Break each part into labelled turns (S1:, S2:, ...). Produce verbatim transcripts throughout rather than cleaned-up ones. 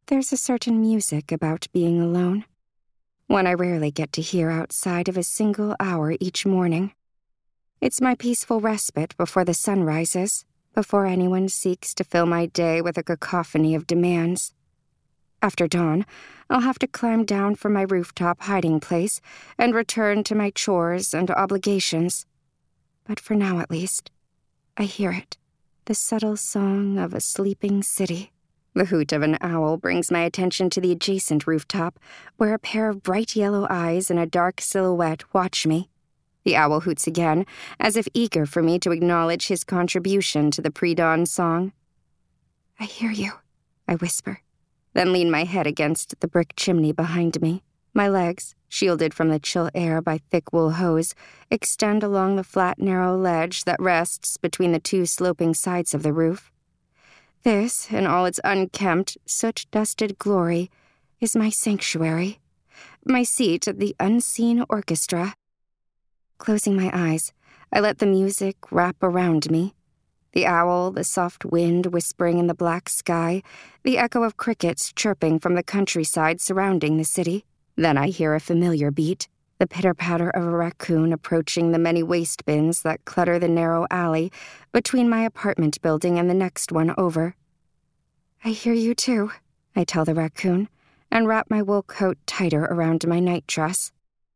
S1: There's a certain music about being alone, one I rarely get to hear outside of a single hour each morning. It's my peaceful respite before the sun rises, before anyone seeks to fill my day with a cacophony of demands. After dawn, I'll have to climb down from my rooftop hiding place and return to my chores and obligations. But for now, at least, I hear it, the subtle song of a sleeping city. The hoot of an owl brings my attention to the adjacent rooftop, where a pair of bright yellow eyes and a dark silhouette watch me. The owl hoots again, as if eager for me to acknowledge his contribution to the pre-dawn song. "I hear you," I whisper, then lean my head against the brick chimney behind me. My legs, shielded from the chill air by thick wool hose, extend along the flat, narrow ledge that rests between the two sloping sides of the roof. This, in all its unkempt, soot-dusted glory, is my sanctuary, my seat at the unseen orchestra. Closing my eyes, I let the music wrap around me. The owl, the soft wind whispering in the black sky, the echo of crickets chirping from the countryside surrounding the city. Then I hear a familiar beat, the pitter-patter of a raccoon approaching the many waste bins that clutter the narrow alley between my apartment building and the next one over. "I hear you too," I tell the raccoon, and wrap my wool coat tighter around my nightdress.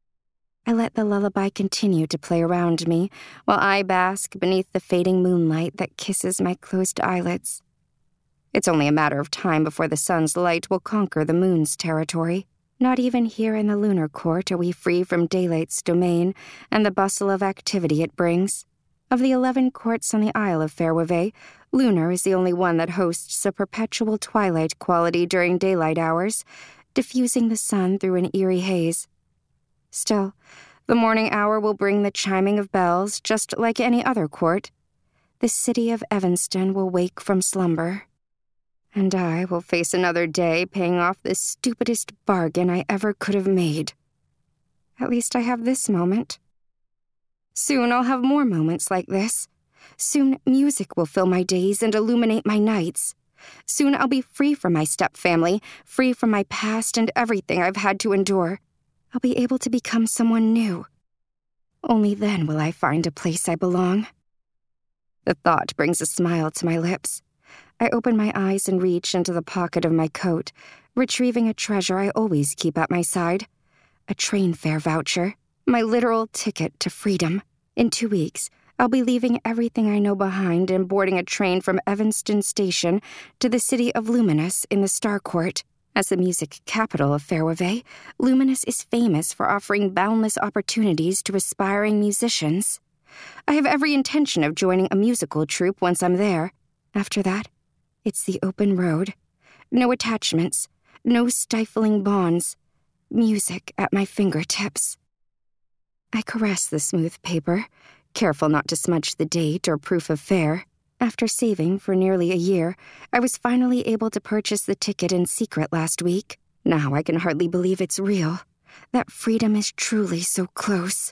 S1: I let the lullaby continue to play around me while I bask beneath the fading moonlight that kisses my closed eyelids. It's only a matter of time before the sun's light will conquer the moon's territory. Not even here in the lunar court are we free from daylight's domain and the bustle of activity it brings. Of the eleven courts on the Isle of Fairweather, lunar is the only one that hosts a perpetual twilight quality during daylight hours, diffusing the sun through an eerie haze. Still, the morning hour will bring the chiming of bells just like any other court. The city of Evanston will wake from slumber. And I will face another day paying off the stupidest bargain I ever could have made. At least I have this moment. Soon I'll have more moments like this. Soon music will fill my days and illuminate my nights. Soon I'll be free from my stepfamily, free from my past and everything I've had to endure. I'll be able to become someone new. Only then will I find a place I belong. The thought brings a smile to my lips. I open my eyes and reach into the pocket of my coat, retrieving a treasure I always keep at my side. A train fare voucher, my literal ticket to freedom. In two weeks, I'll be leaving everything I know behind and boarding a train from Evanston Station to the city of Luminous in the Starcourt. As the music capital of Fairweather, Luminous is famous for offering boundless opportunities to aspiring musicians. I have every intention of joining a musical troupe once I'm there. After that, it's the open road. No attachments, no stifling bonds. Music at my fingertips. I caress the smooth paper, careful not to smudge the date or proof of fare. After saving for nearly a year, I was finally able to purchase the ticket in secret last week. Now I can hardly believe it's real. That freedom is truly so close.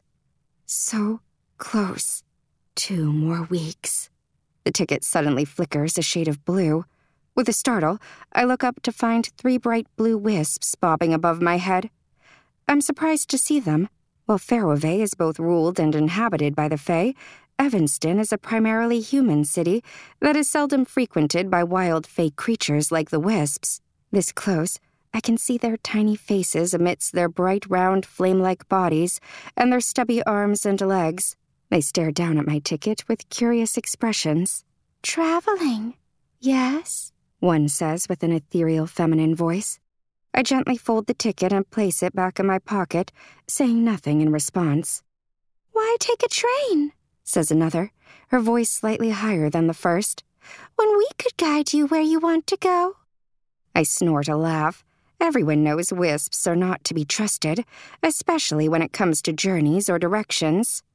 S1: So close. Two more weeks. The ticket suddenly flickers a shade of blue. With a startle, I look up to find three bright blue wisps bobbing above my head. I'm surprised to see them. While Fairweather is both ruled and inhabited by the Fae, Evanston is a primarily human city that is seldom frequented by wild Fae creatures like the wisps. This close, I can see their tiny faces amidst their bright, round, flame-like bodies and their stubby arms and legs. They stare down at my ticket with curious expressions. "Traveling, yes?" one says with an ethereal feminine voice. I gently fold the ticket and place it back in my pocket, saying nothing in response. "Why take a train?" says another, her voice slightly higher than the first. "When we could guide you where you want to go." I snort a laugh. Everyone knows wisps are not to be trusted, especially when it comes to journeys or directions.